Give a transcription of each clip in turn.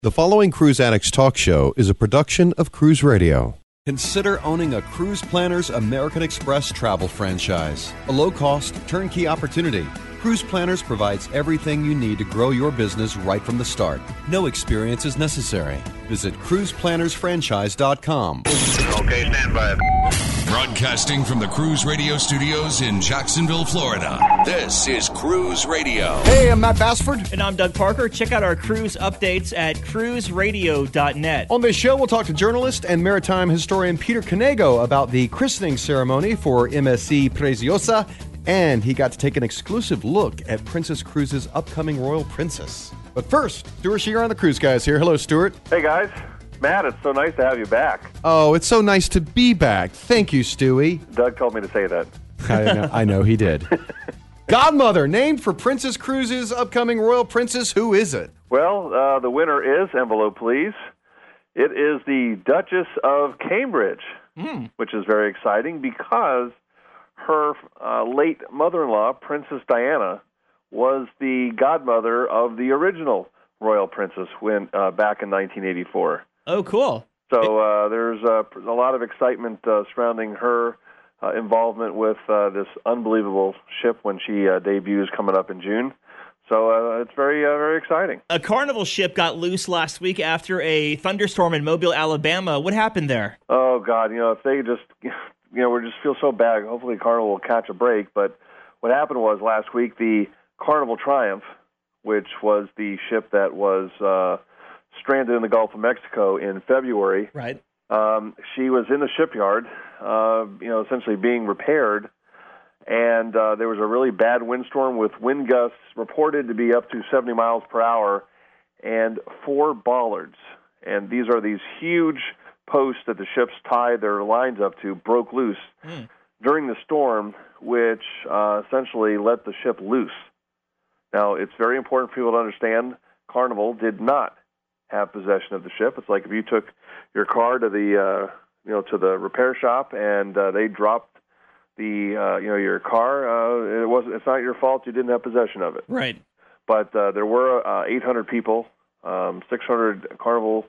The following Cruise Addicts Talk Show is a production of Cruise Radio. Consider owning a Cruise Planners American Express travel franchise. A low-cost, turnkey opportunity. Cruise Planners provides everything you need to grow your business right from the start. No experience is necessary. Visit cruiseplannersfranchise.com. Okay, stand by. Broadcasting from the Cruise Radio studios in Jacksonville, Florida. This is Cruise Radio. Hey, I'm Matt Bassford. And I'm Doug Parker. Check out our cruise updates at cruiseradio.net. On this show, we'll talk to journalist and maritime historian Peter Canego about the christening ceremony for MSC Preciosa, and he got to take an exclusive look at Princess Cruises' upcoming Royal Princess. But first, Stuart Shear on the Cruise Guys here. Hello, Stuart. Hey, guys. Matt, it's so nice to have you back. Oh, it's so nice to be back. Thank you, Stewie. Doug told me to say that. I know he did. Godmother, named for Princess Cruises' upcoming Royal Princess. Who is it? Well, the winner is, envelope please, it is the Duchess of Cambridge, which is very exciting because her late mother-in-law, Princess Diana, was the godmother of the original Royal Princess back in 1984. Oh, cool. So there's a lot of excitement surrounding her involvement with this unbelievable ship when she debuts coming up in June. So it's very, very exciting. A Carnival ship got loose last week after a thunderstorm in Mobile, Alabama. What happened there? Oh, God. If they just, we just feel so bad. Hopefully Carnival will catch a break. But what happened was last week, the Carnival Triumph, which was the ship that was stranded in the Gulf of Mexico in February. Right. She was in the shipyard, essentially being repaired, and there was a really bad windstorm with wind gusts reported to be up to 70 miles per hour and 4 bollards. And these are these huge posts that the ships tie their lines up to, broke loose during the storm, which essentially let the ship loose. Now, it's very important for people to understand Carnival did not have possession of the ship. It's like if you took your car to the to the repair shop and they dropped your car. It's not your fault. You didn't have possession of it. Right. But there were 800 people, 600 Carnival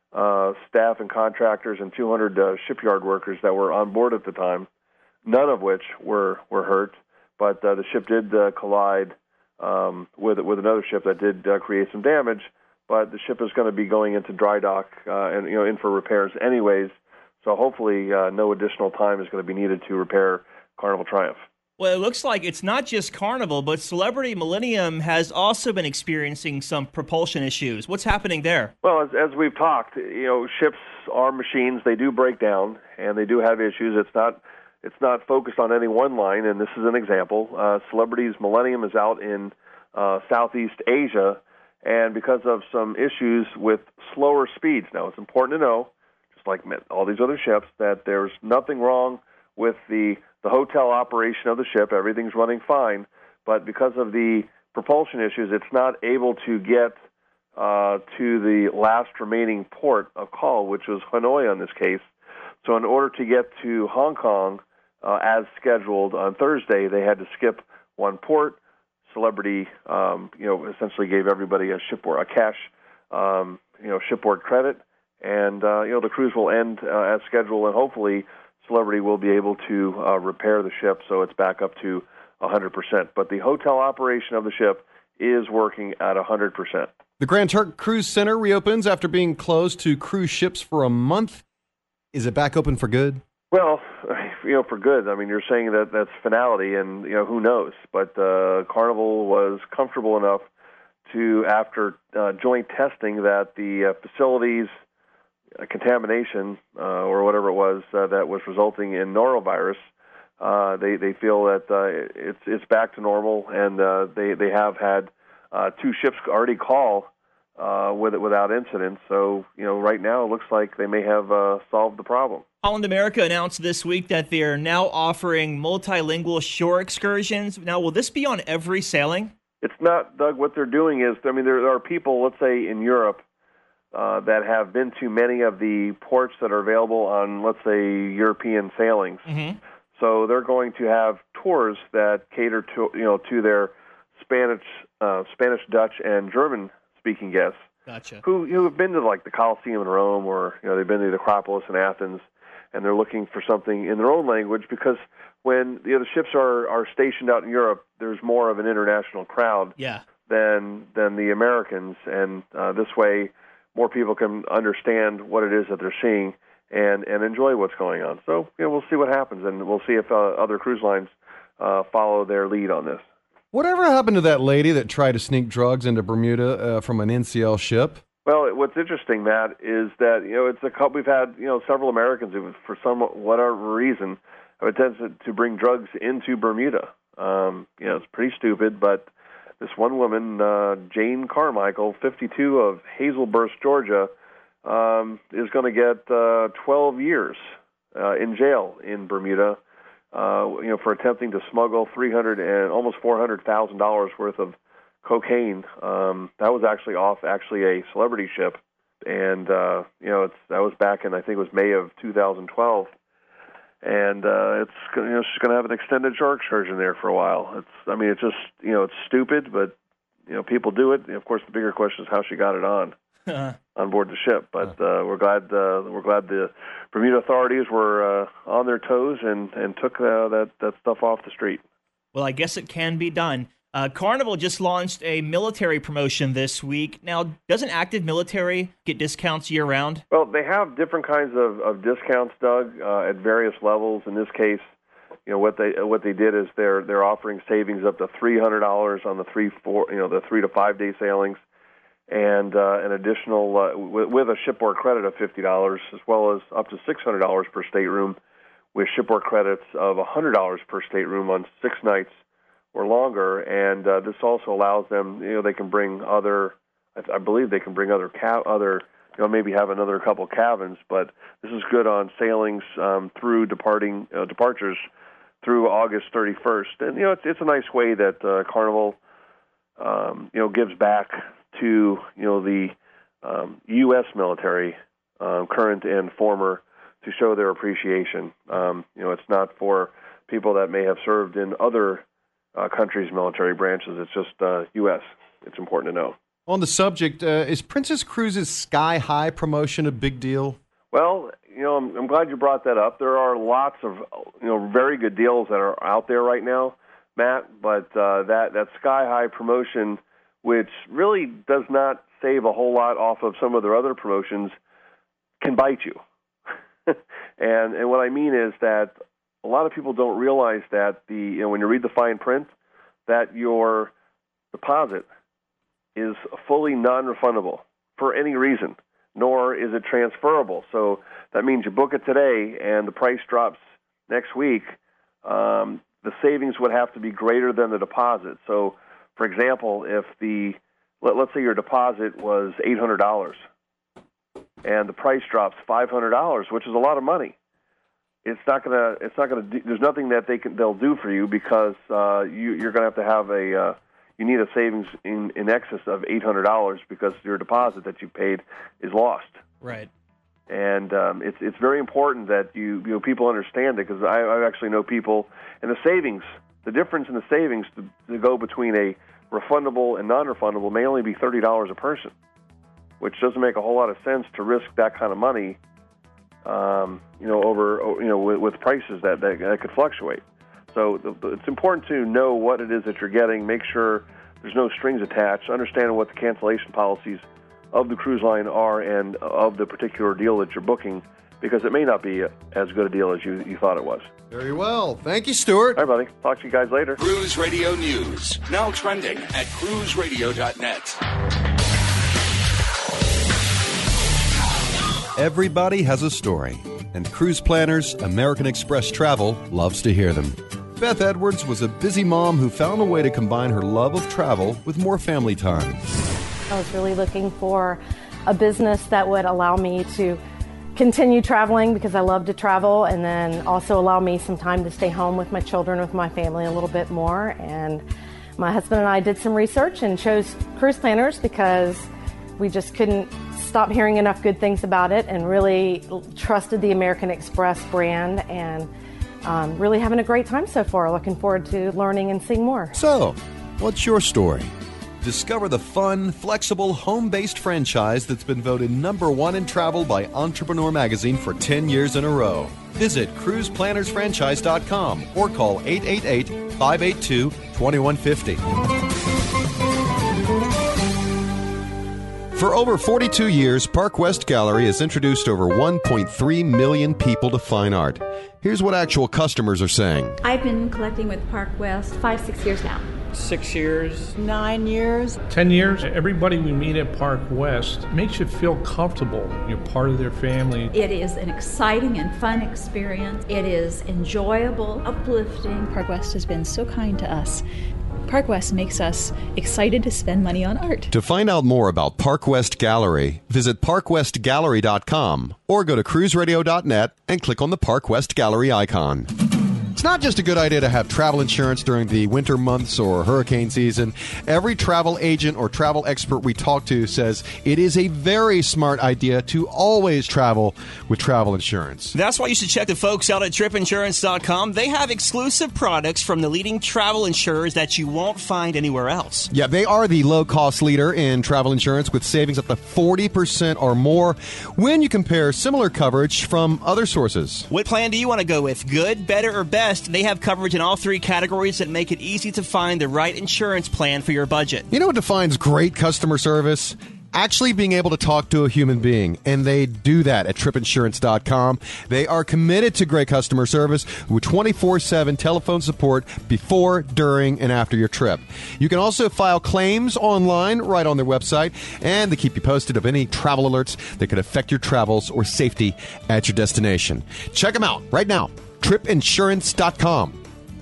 staff and contractors, and 200 shipyard workers that were on board at the time. None of which were hurt, but the ship did collide with another ship that did create some damage. But the ship is going to be going into dry dock and in for repairs anyways. So hopefully no additional time is going to be needed to repair Carnival Triumph. Well, it looks like it's not just Carnival, but Celebrity Millennium has also been experiencing some propulsion issues. What's happening there? Well, as we've talked, ships are machines. They do break down, and they do have issues. It's not focused on any one line, and this is an example. Celebrity's Millennium is out in Southeast Asia, and because of some issues with slower speeds. Now, it's important to know, just like all these other ships, that there's nothing wrong with the hotel operation of the ship. Everything's running fine. But because of the propulsion issues, it's not able to get to the last remaining port of call, which was Hanoi in this case. So in order to get to Hong Kong as scheduled on Thursday, they had to skip one port. Celebrity, essentially gave everybody a cash, shipboard credit, and the cruise will end as scheduled, and hopefully Celebrity will be able to repair the ship so it's back up to 100%. But the hotel operation of the ship is working at 100%. The Grand Turk Cruise Center reopens after being closed to cruise ships for a month. Is it back open for good? Well, for good. I mean, you're saying that that's finality, and, who knows. But Carnival was comfortable enough to, after joint testing, that the facilities contamination or whatever it was that was resulting in norovirus, they feel that it's back to normal, and they have had 2 ships already call without incident. So, right now it looks like they may have solved the problem. Holland America announced this week that they are now offering multilingual shore excursions. Now, will this be on every sailing? It's not, Doug. What they're doing is, there are people, let's say, in Europe that have been to many of the ports that are available on, let's say, European sailings. Mm-hmm. So they're going to have tours that cater to their Spanish, Dutch, and German-speaking guests. Gotcha. who have been to like the Colosseum in Rome, or they've been to the Acropolis in Athens, and they're looking for something in their own language, because when the ships are stationed out in Europe, there's more of an international crowd than the Americans, and this way more people can understand what it is that they're seeing and enjoy what's going on. So we'll see what happens, and we'll see if other cruise lines follow their lead on this. Whatever happened to that lady that tried to sneak drugs into Bermuda from an NCL ship? Well, what's interesting, Matt, is that it's a couple. We've had several Americans who, for whatever reason, have attempted to bring drugs into Bermuda. It's pretty stupid, but this one woman, Jane Carmichael, 52, of Hazelburst, Georgia, is going to get 12 years in jail in Bermuda. For attempting to smuggle $300,000 and almost $400,000 worth of cocaine. That was actually off a celebrity ship, and that was back in, I think it was May of 2012. And she's going to have an extended shark excursion there for a while. It's just it's stupid, but people do it. Of course, the bigger question is how she got it on board the ship. But we're glad the Bermuda authorities were on their toes and took that stuff off the street. Well, I guess it can be done. Carnival just launched a military promotion this week. Now, doesn't active military get discounts year-round? Well, they have different kinds of discounts, Doug, at various levels. In this case, what they did is they're offering savings up to $300 on the 3 to 5 day sailings, and an additional with a shipboard credit of $50, as well as up to $600 per stateroom, with shipboard credits of $100 per stateroom on 6 nights or longer. And this also allows them, they can bring other, I believe they can bring other maybe have another couple cabins, but this is good on sailings through departures through August 31st. And it's a nice way that Carnival gives back to the U.S. military, current and former, to show their appreciation. It's not for people that may have served in other countries' military branches. It's just U.S. It's important to know. On the subject, is Princess Cruises Sky High promotion a big deal? Well, I'm glad you brought that up. There are lots of very good deals that are out there right now, Matt. But that Sky High promotion, which really does not save a whole lot off of some of their other promotions, can bite you. and what I mean is that a lot of people don't realize that when you read the fine print, that your deposit is fully non-refundable for any reason, nor is it transferable. So that means you book it today and the price drops next week. The savings would have to be greater than the deposit. So, for example, if let's say your deposit was $800 and the price drops $500, which is a lot of money, it's not gonna. There's nothing that they'll do for you, because you're gonna have to have you need a savings in excess of $800, because your deposit that you paid is lost. Right. And it's very important that people understand it, because I actually know people, and the difference in the savings to go between a refundable and non-refundable may only be $30 a person, which doesn't make a whole lot of sense to risk that kind of money. With prices that could fluctuate. So it's important to know what it is that you're getting. Make sure there's no strings attached. Understand what the cancellation policies of the cruise line are and of the particular deal that you're booking, because it may not be as good a deal as you thought it was. Very well. Thank you, Stuart. All right, buddy. Talk to you guys later. Cruise Radio News, now trending at cruiseradio.net. Everybody has a story, and Cruise Planners American Express Travel loves to hear them. Beth Edwards was a busy mom who found a way to combine her love of travel with more family time. I was really looking for a business that would allow me to continue traveling, because I love to travel, and then also allow me some time to stay home with my children, with my family a little bit more. And my husband and I did some research and chose Cruise Planners because we just couldn't stop hearing enough good things about it, and really trusted the American Express brand, and really having a great time so far. Looking forward to learning and seeing more. So, what's your story? Discover the fun, flexible, home-based franchise that's been voted #1 in travel by Entrepreneur Magazine for 10 years in a row. Visit cruiseplannersfranchise.com or call 888-582-2150. For over 42 years, Park West Gallery has introduced over 1.3 million people to fine art. Here's what actual customers are saying. I've been collecting with Park West 5-6 years now. 6 years. 9 years. 10 years. Everybody we meet at Park West makes you feel comfortable. You're part of their family. It is an exciting and fun experience. It is enjoyable, uplifting. Park West has been so kind to us. Park West makes us excited to spend money on art. To find out more about Park West Gallery, visit parkwestgallery.com or go to cruiseradio.net and click on the Park West Gallery icon. It's not just a good idea to have travel insurance during the winter months or hurricane season. Every travel agent or travel expert we talk to says it is a very smart idea to always travel with travel insurance. That's why you should check the folks out at tripinsurance.com. They have exclusive products from the leading travel insurers that you won't find anywhere else. Yeah, they are the low-cost leader in travel insurance with savings up to 40% or more when you compare similar coverage from other sources. What plan do you want to go with? Good, better, or best? They have coverage in all three categories that make it easy to find the right insurance plan for your budget. You know what defines great customer service? Actually being able to talk to a human being, and they do that at tripinsurance.com. They are committed to great customer service with 24/7 telephone support before, during, and after your trip. You can also file claims online right on their website, and they keep you posted of any travel alerts that could affect your travels or safety at your destination. Check them out right now, tripinsurance.com.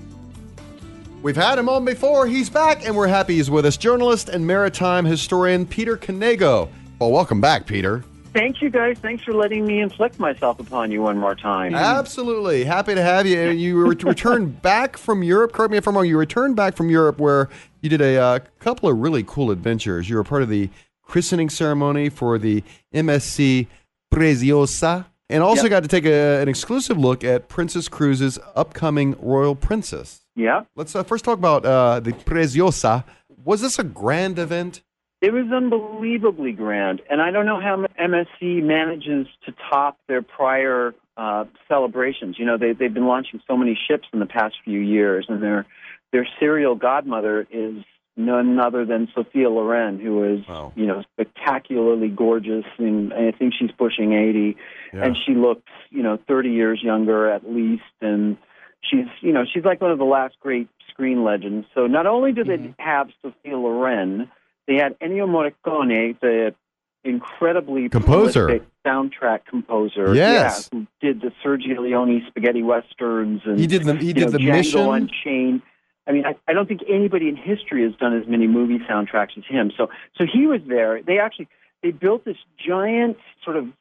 We've had him on before. He's back, and we're happy he's with us. Journalist and maritime historian Peter Canego. Well, welcome back, Peter. Thank you, guys. Thanks for letting me inflict myself upon you one more time. Absolutely. Happy to have you. You returned back from Europe. Correct me if I'm wrong. You returned back from Europe where you did a couple of really cool adventures. You were part of the christening ceremony for the MSC Preziosa, and also got to take an exclusive look at Princess Cruises' upcoming Royal Princess. Yeah. Let's first talk about the Preziosa. Was this a grand event? It was unbelievably grand, and I don't know how MSC manages to top their prior celebrations. You know, they've been launching so many ships in the past few years, and their serial godmother is none other than Sophia Loren, who is, you know, spectacularly gorgeous, and I think she's pushing 80, and she looks, 30 years younger at least, and she's like one of the last great screen legends. So not only did they have Sophia Loren, they had Ennio Morricone, the incredibly prolific soundtrack composer. Yes, who did the Sergio Leone spaghetti westerns, and he did the Django Mission Unchained. I mean, I don't think anybody in history has done as many movie soundtracks as him. So he was there. They built this giant sort of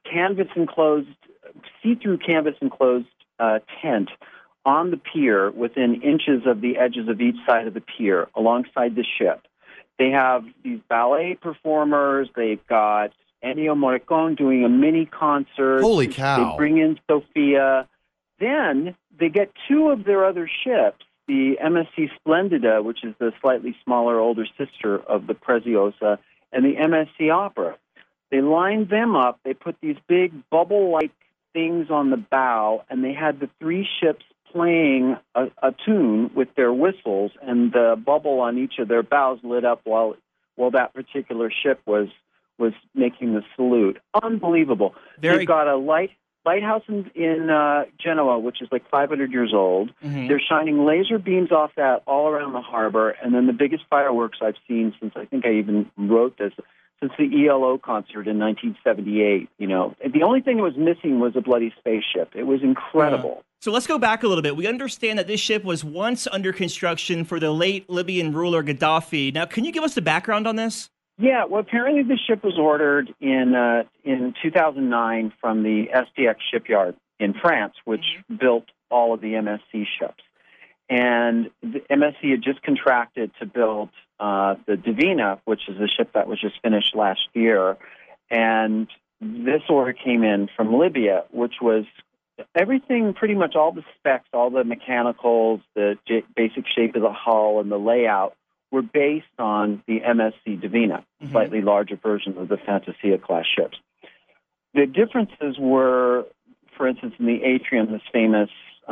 see-through canvas enclosed tent on the pier within inches of the edges of each side of the pier alongside the ship. They have these ballet performers. They've got Ennio Morricone doing a mini concert. Holy cow. They bring in Sophia. Then they get two of their other ships, the MSC Splendida, which is the slightly smaller older sister of the Preziosa, and the MSC Opera. They lined them up. They put these big bubble-like things on the bow, and they had the three ships playing a tune with their whistles, and the bubble on each of their bows lit up while that particular ship was making the salute. Unbelievable. They've got a lighthouse in Genoa, which is like 500 years old. Mm-hmm. They're shining laser beams off that all around the harbor, and then the biggest fireworks I've seen since, I think I even wrote this, since the ELO concert in 1978. The only thing that was missing was a bloody spaceship. It was incredible. So let's go back a little bit. We understand that this ship was once under construction for the late Libyan ruler Gaddafi. Now, can you give us the background on this? Yeah, well, apparently the ship was ordered in 2009 from the STX shipyard in France, which built all of the MSC ships. And the MSC had just contracted to build the Divina, which is a ship that was just finished last year. And this order came in from Libya, which was everything, pretty much all the specs, all the mechanicals, the basic shape of the hull and the layout were based on the MSC Divina, slightly larger version of the Fantasia-class ships. The differences were, for instance, in the atrium, this famous,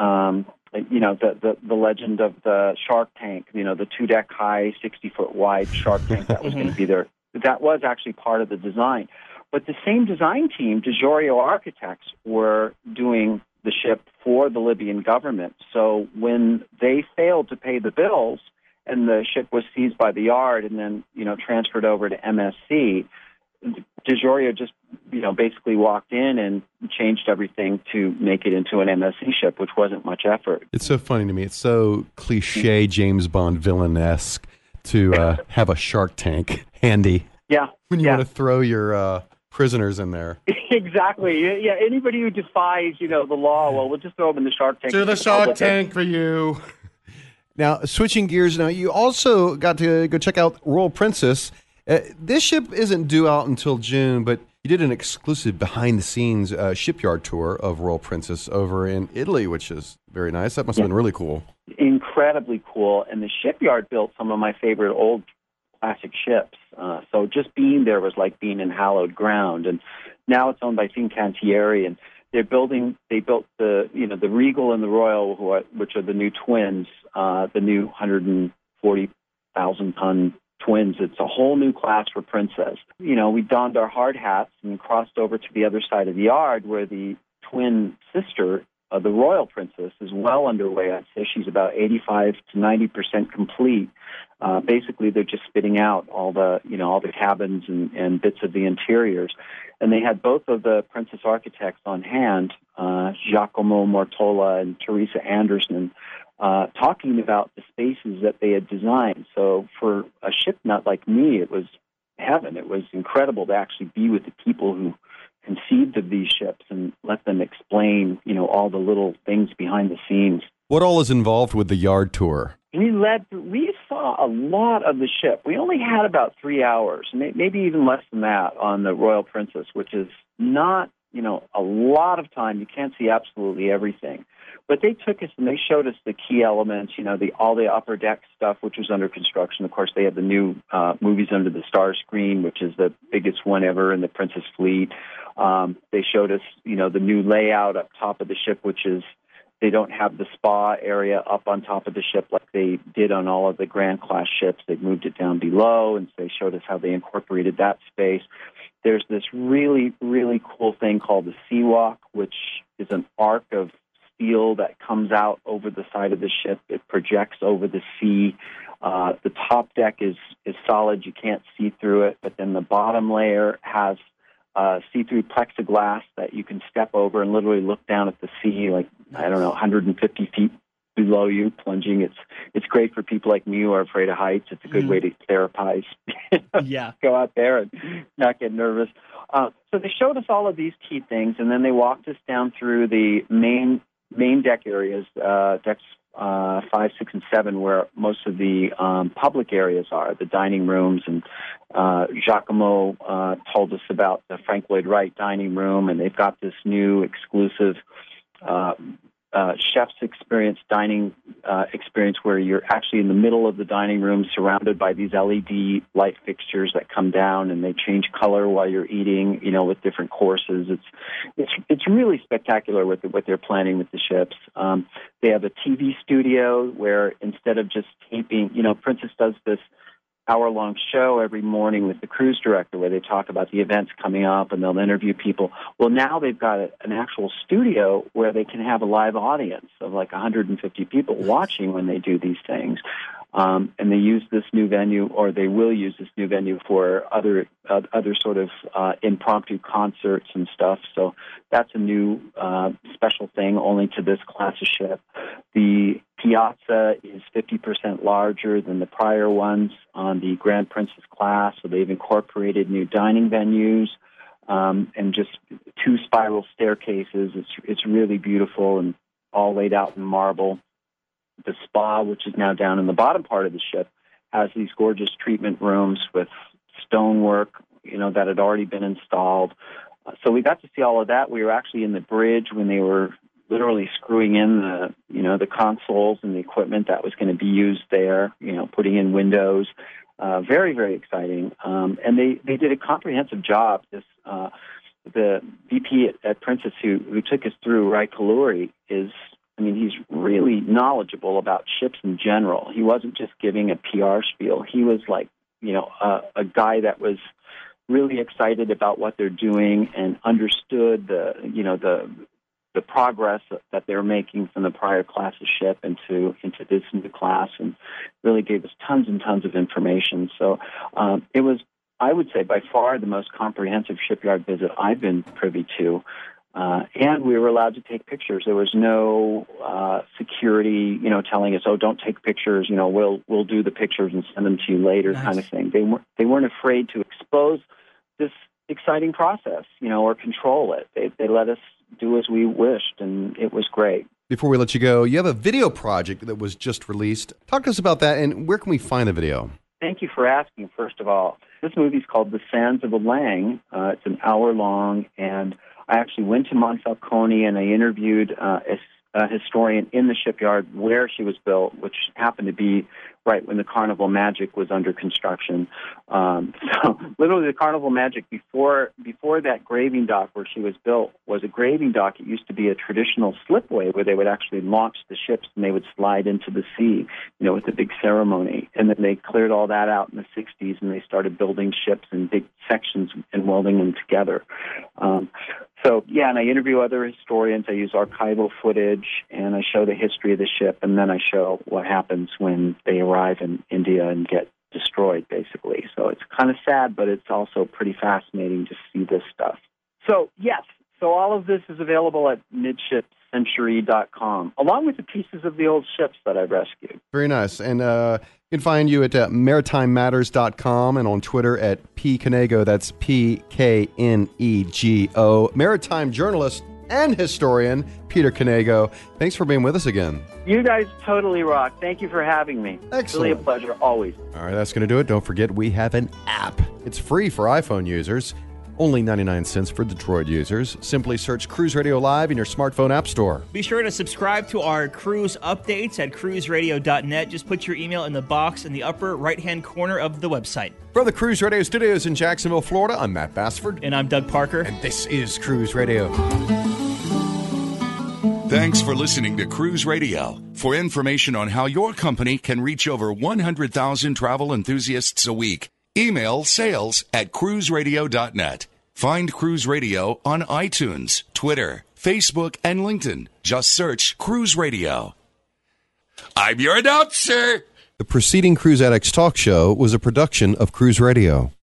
the legend of the shark tank, the 2-deck high, 60-foot wide shark tank that was going to be there. That was actually part of the design. But the same design team, DeGiorio Architects, were doing the ship for the Libyan government. So when they failed to pay the bills and the ship was seized by the yard and then, transferred over to MSC, DeGiorio just, basically walked in and changed everything to make it into an MSC ship, which wasn't much effort. It's so funny to me. It's so cliche James Bond villain-esque to have a shark tank handy. Yeah. When you want to throw your prisoners in there. Exactly. Yeah, anybody who defies, the law, well, we'll just throw them in the shark tank. To the shark tank for you. Now, switching gears, you also got to go check out Royal Princess. This ship isn't due out until June, but you did an exclusive behind-the-scenes shipyard tour of Royal Princess over in Italy, which is very nice. That must have been really cool. Incredibly cool. And the shipyard built some of my favorite old classic ships. So just being there was like being in hallowed ground. And now it's owned by Fincantieri, and they built the Regal and the Royal, which are the new twins, the new 140,000-ton twins. It's a whole new class for Princess. We donned our hard hats and crossed over to the other side of the yard where the twin sister of the Royal Princess is well underway. I'd say she's about 85 to 90% complete. Basically, they're just spitting out all the cabins and bits of the interiors. And they had both of the Princess architects on hand, Giacomo Mortola and Teresa Anderson, talking about the spaces that they had designed. So for a ship nut like me, it was heaven. It was incredible to actually be with the people who conceived of these ships and let them explain, all the little things behind the scenes. What all is involved with the yard tour? We saw a lot of the ship. We only had about 3 hours, maybe even less than that, on the Royal Princess, which is not, a lot of time. You can't see absolutely everything. But they took us and they showed us the key elements, all the upper deck stuff, which was under construction. Of course, they had the new Movies Under the Star screen, which is the biggest one ever in the Princess fleet. They showed us, the new layout up top of the ship, which is they don't have the spa area up on top of the ship like they did on all of the Grand Class ships. They've moved it down below, and they showed us how they incorporated that space. There's this really, really cool thing called the Sea Walk, which is an arc of steel that comes out over the side of the ship. It projects over the sea. The top deck is solid. You can't see through it, but then the bottom layer has see-through plexiglass that you can step over and literally look down at the sea, 150 feet below you, plunging. It's great for people like me who are afraid of heights. It's a good way to therapize. Yeah. Go out there and not get nervous. So they showed us all of these key things, and then they walked us down through the main deck areas, decks 5, 6, and 7, where most of the public areas are, the dining rooms. And Giacomo told us about the Frank Lloyd Wright dining room, and they've got this new exclusive chef's experience, dining experience, where you're actually in the middle of the dining room surrounded by these LED light fixtures that come down and they change color while you're eating, with different courses. It's really spectacular what they're planning with the ships. They have a TV studio where instead of just taping, Princess does this hour-long show every morning with the cruise director where they talk about the events coming up and they'll interview people. Well, now they've got an actual studio where they can have a live audience of like 150 people watching when they do these things. And they use this new venue, or they will use this new venue for other sort of impromptu concerts and stuff. So that's a new special thing only to this class of ship. The piazza is 50% larger than the prior ones on the Grand Princess class, so they've incorporated new dining venues and just 2 spiral staircases. It's really beautiful and all laid out in marble. The spa, which is now down in the bottom part of the ship, has these gorgeous treatment rooms with stonework, that had already been installed. So we got to see all of that. We were actually in the bridge when they were literally screwing in the consoles and the equipment that was going to be used there, putting in windows. Very, very exciting. And they did a comprehensive job. The VP at Princess who took us through, Rai Kalluri, he's really knowledgeable about ships in general. He wasn't just giving a PR spiel. He was like, a guy that was really excited about what they're doing and understood the progress that they're making from the prior class of ship into this new class, and really gave us tons and tons of information. So it was, I would say, by far the most comprehensive shipyard visit I've been privy to. And we were allowed to take pictures. There was no security, telling us, "Oh, don't take pictures. We'll do the pictures and send them to you later," kind of thing. They weren't afraid to expose this exciting process, or control it. They let us do as we wished, and it was great. Before we let you go, you have a video project that was just released. Talk to us about that, and where can we find the video? Thank you for asking, first of all. This movie is called The Sands of Alang. It's an hour long, and I actually went to Monfalcone and I interviewed a historian in the shipyard where she was built, which happened to be right when the Carnival Magic was under construction. So literally the Carnival Magic, before that graving dock where she was built, was a graving dock. It used to be a traditional slipway where they would actually launch the ships and they would slide into the sea, with a big ceremony. And then they cleared all that out in the 60s and they started building ships in big sections and welding them together. And I interview other historians. I use archival footage, and I show the history of the ship, and then I show what happens when they arrive in India and get destroyed, basically. So it's kind of sad, but it's also pretty fascinating to see this stuff. So, yes, all of this is available at midshipcentury.com, along with the pieces of the old ships that I've rescued. Very nice. And you can find you at maritimematters.com and on Twitter at pknego. That's Pknego. Maritime journalist and historian Peter Knego. Thanks for being with us again. You guys totally rock. Thank you for having me. Excellent. It's really a pleasure, always. All right, that's going to do it. Don't forget, we have an app. It's free for iPhone users. Only 99 cents for Detroit users. Simply search Cruise Radio Live in your smartphone app store. Be sure to subscribe to our cruise updates at cruiseradio.net. Just put your email in the box in the upper right-hand corner of the website. From the Cruise Radio Studios in Jacksonville, Florida, I'm Matt Bassford. And I'm Doug Parker. And this is Cruise Radio. Thanks for listening to Cruise Radio. For information on how your company can reach over 100,000 travel enthusiasts a week, email sales@cruiseradio.net. Find Cruise Radio on iTunes, Twitter, Facebook, and LinkedIn. Just search Cruise Radio. I'm your announcer. The preceding Cruise Addicts Talk Show was a production of Cruise Radio.